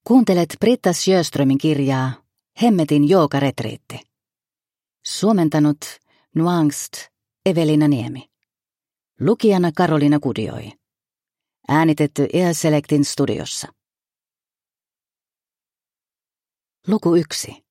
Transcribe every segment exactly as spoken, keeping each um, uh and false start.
Kuuntelet Britta Sjöströmin kirjaa Hemmetin joogaretriitti. Suomentanut Nuangst Evelina Niemi. Lukijana Karolina Kudioi. Äänitetty Air Selectin studiossa. Luku yksi.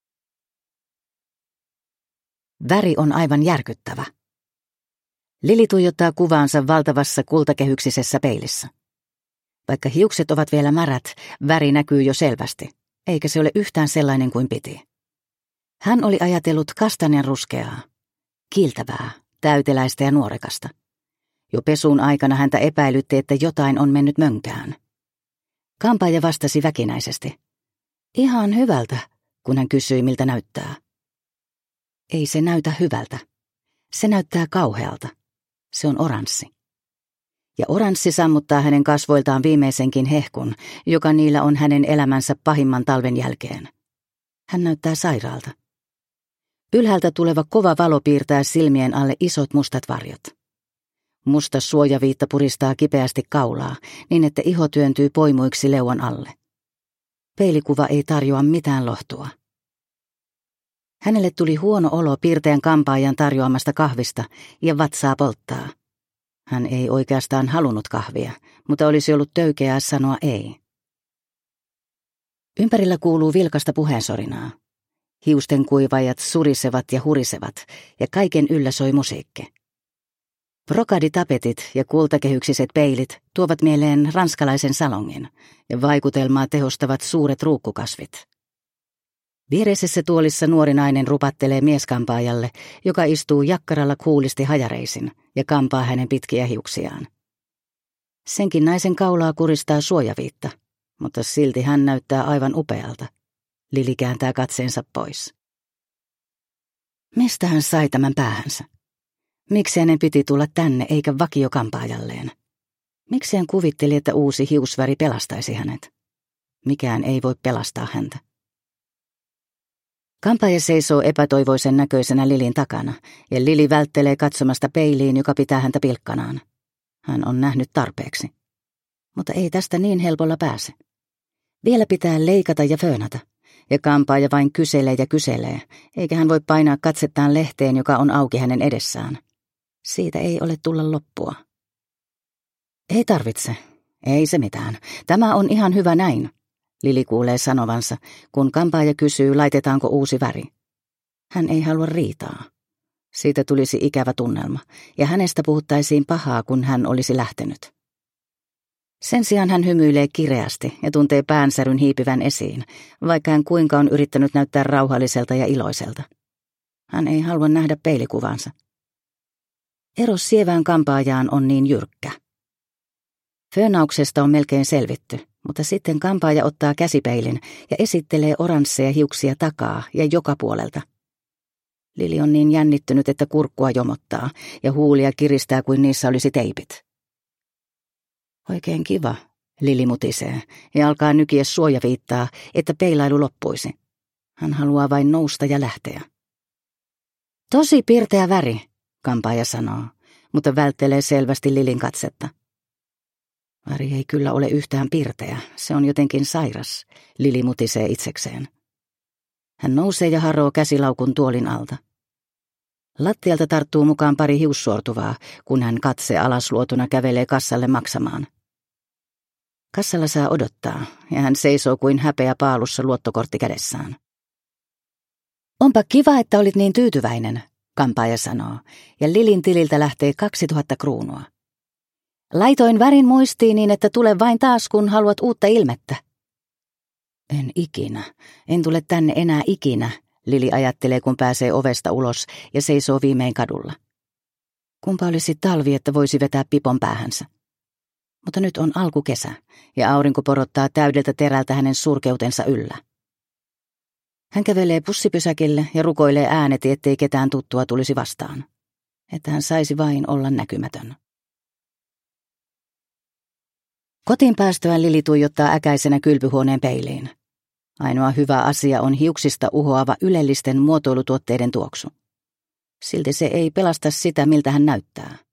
Väri on aivan järkyttävä. Lili tuijottaa kuvaansa valtavassa kultakehyksisessä peilissä. Vaikka hiukset ovat vielä märät, väri näkyy jo selvästi, eikä se ole yhtään sellainen kuin piti. Hän oli ajatellut kastanjan ruskeaa, kiiltävää, täyteläistä ja nuorekasta. Jo pesun aikana häntä epäilytti, että jotain on mennyt mönkään. Kampaaja vastasi väkinäisesti. Ihan hyvältä, kun hän kysyi, miltä näyttää. Ei se näytä hyvältä. Se näyttää kauhealta. Se on oranssi. Ja oranssi sammuttaa hänen kasvoiltaan viimeisenkin hehkun, joka niillä on hänen elämänsä pahimman talven jälkeen. Hän näyttää sairaalta. Ylhäältä tuleva kova valo piirtää silmien alle isot mustat varjot. Musta suojaviitta puristaa kipeästi kaulaa, niin että iho työntyy poimuiksi leuan alle. Peilikuva ei tarjoa mitään lohtua. Hänelle tuli huono olo piirteän kampaajan tarjoamasta kahvista ja vatsaa polttaa. Hän ei oikeastaan halunnut kahvia, mutta olisi ollut töykeää sanoa ei. Ympärillä kuuluu vilkasta puheensorinaa. Hiusten kuivajat surisevat ja hurisevat, ja kaiken yllä soi musiikki. Brokaditapetit ja kultakehyksiset peilit tuovat mieleen ranskalaisen salongin, ja vaikutelmaa tehostavat suuret ruukkukasvit. Viereisessä tuolissa nuori nainen rupattelee mieskampaajalle, joka istuu jakkaralla kuulisti hajareisin ja kampaa hänen pitkiä hiuksiaan. Senkin naisen kaulaa kuristaa suojaviitta, mutta silti hän näyttää aivan upealta. Lili kääntää katseensa pois. Mistä hän sai tämän päähänsä? Miksi hänen piti tulla tänne eikä vakiokampaajalleen? Miksi hän kuvitteli, että uusi hiusväri pelastaisi hänet? Mikään ei voi pelastaa häntä. Kampaaja seisoo epätoivoisen näköisenä Lilin takana, ja Lili välttelee katsomasta peiliin, joka pitää häntä pilkkanaan. Hän on nähnyt tarpeeksi. Mutta ei tästä niin helpolla pääse. Vielä pitää leikata ja föönata, ja kampaaja vain kyselee ja kyselee, eikä hän voi painaa katsettaan lehteen, joka on auki hänen edessään. Siitä ei ole tulla loppua. Ei tarvitse. Ei se mitään. Tämä on ihan hyvä näin. Lili kuulee sanovansa, kun kampaaja kysyy, laitetaanko uusi väri. Hän ei halua riitaa. Siitä tulisi ikävä tunnelma, ja hänestä puhuttaisiin pahaa, kun hän olisi lähtenyt. Sen sijaan hän hymyilee kireästi ja tuntee päänsäryn hiipivän esiin, vaikka hän kuinka on yrittänyt näyttää rauhalliselta ja iloiselta. Hän ei halua nähdä peilikuvansa. Ero sievään kampaajaan on niin jyrkkä. Föönauksesta on melkein selvitty, mutta sitten kampaaja ottaa käsipeilin ja esittelee oransseja hiuksia takaa ja joka puolelta. Lili on niin jännittynyt, että kurkkua jomottaa ja huulia kiristää kuin niissä olisi teipit. Oikein kiva, Lili mutisee ja alkaa nykiä suojaviittaa, että peilailu loppuisi. Hän haluaa vain nousta ja lähteä. Tosi pirteä väri, kampaaja sanoo, mutta välttelee selvästi Lilin katsetta. Väri ei kyllä ole yhtään pirteä, se on jotenkin sairas, Lili mutisee itsekseen. Hän nousee ja haroo käsilaukun tuolin alta. Lattialta tarttuu mukaan pari hiussuortuvaa, kun hän katse alasluotuna kävelee kassalle maksamaan. Kassalla saa odottaa, ja hän seisoo kuin häpeä paalussa luottokortti kädessään. Onpa kiva, että olit niin tyytyväinen, kampaaja sanoo, ja Lilin tililtä lähtee kaksituhatta kruunua. Laitoin värin muistiin niin, että tule vain taas, kun haluat uutta ilmettä. En ikinä, en tule tänne enää ikinä, Lili ajattelee, kun pääsee ovesta ulos ja seisoo viimein kadulla. Kumpa olisi talvi, että voisi vetää pipon päähänsä. Mutta nyt on alkukesä, ja aurinko porottaa täydeltä terältä hänen surkeutensa yllä. Hän kävelee bussipysäkille ja rukoilee ääneti, ettei ketään tuttua tulisi vastaan. Että hän saisi vain olla näkymätön. Kotiin päästyään Lili tuijottaa äkäisenä kylpyhuoneen peiliin. Ainoa hyvä asia on hiuksista uhoava ylellisten muotoilutuotteiden tuoksu. Silti se ei pelasta sitä, miltä hän näyttää.